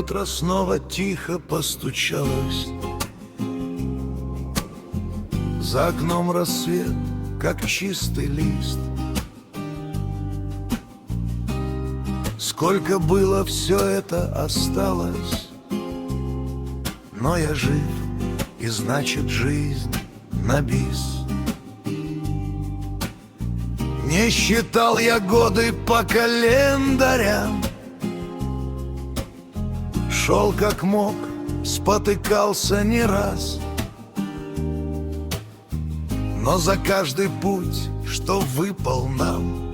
утро снова тихо постучалось. За окном рассвет, как чистый лист. Сколько было, все это осталось. Но я жив, и значит жизнь на бис. Не считал я годы по календарям, шел как мог, спотыкался не раз. Но за каждый путь, что выпал нам,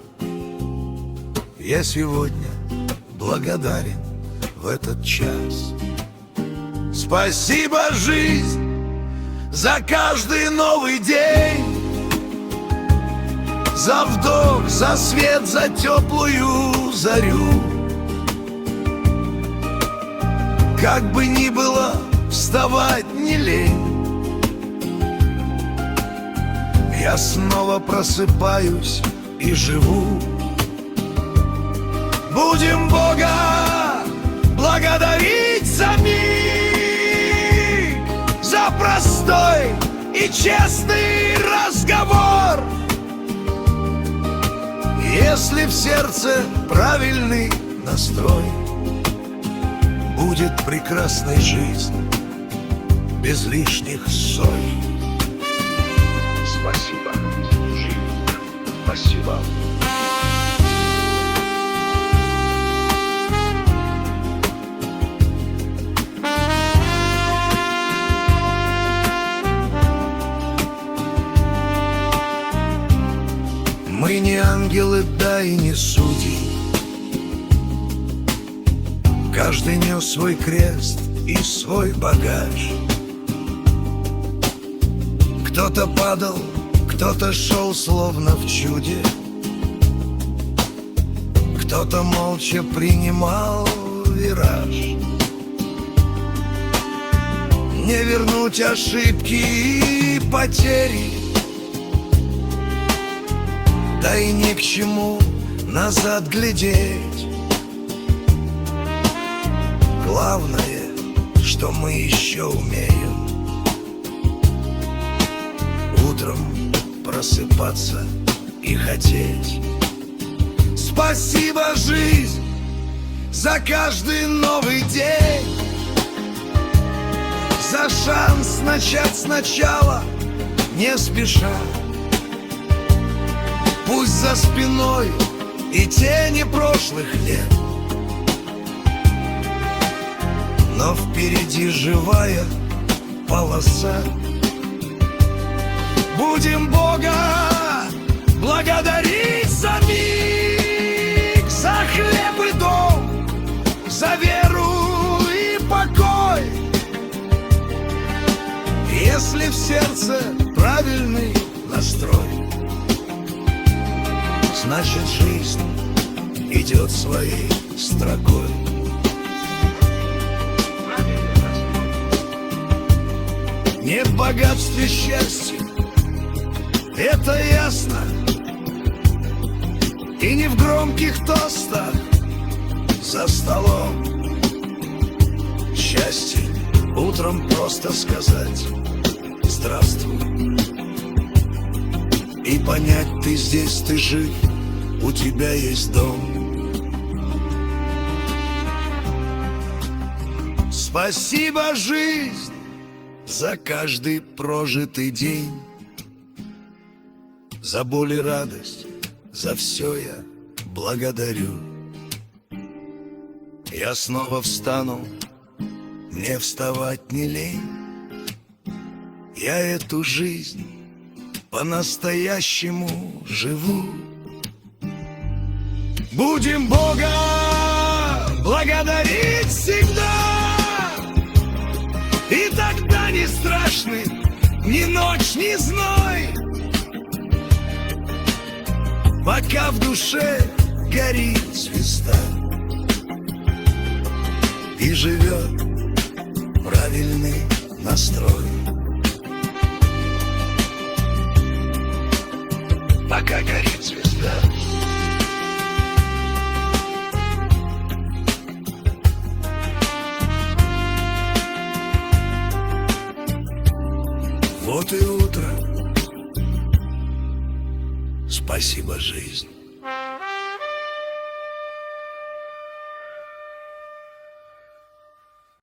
я сегодня благодарен в этот час. Спасибо, жизнь, за каждый новый день, за вдох, за свет, за теплую зарю. Как бы ни было, вставать не лень. Я снова просыпаюсь и живу. Будем Бога благодарить за миг, за простой и честный разговор. Если в сердце правильный настрой, будет прекрасной жизнь без лишних ссор. Спасибо, жизнь, спасибо. Мы не ангелы, да и не судьи. Каждый нес свой крест и свой багаж. Кто-то падал, кто-то шел словно в чуде, кто-то молча принимал вираж. Не вернуть ошибки и потери, да и ни к чему назад глядеть. Главное, что мы еще умеем утром просыпаться и хотеть. Спасибо, жизнь, за каждый новый день, за шанс начать сначала, не спеша. Пусть за спиной и тени прошлых лет, но впереди живая полоса. Будем Бога благодарить за миг, за хлеб и дом, за веру и покой. Если в сердце правильный настрой, значит жизнь идет своей строкой. Не в богатстве счастья, это ясно, и не в громких тостах за столом. Счастье утром просто сказать здравствуй и понять: ты здесь, ты жив, у тебя есть дом. Спасибо, жизнь, за каждый прожитый день, за боль и радость, за все я благодарю. Я снова встану, мне вставать не лень. Я эту жизнь по-настоящему живу. Будем Бога благодарить всегда, и тогда не страшны ни ночь, ни зной, пока в душе горит звезда и живет правильный настрой. Пока горит звезда. ты утро. Спасибо, жизнь.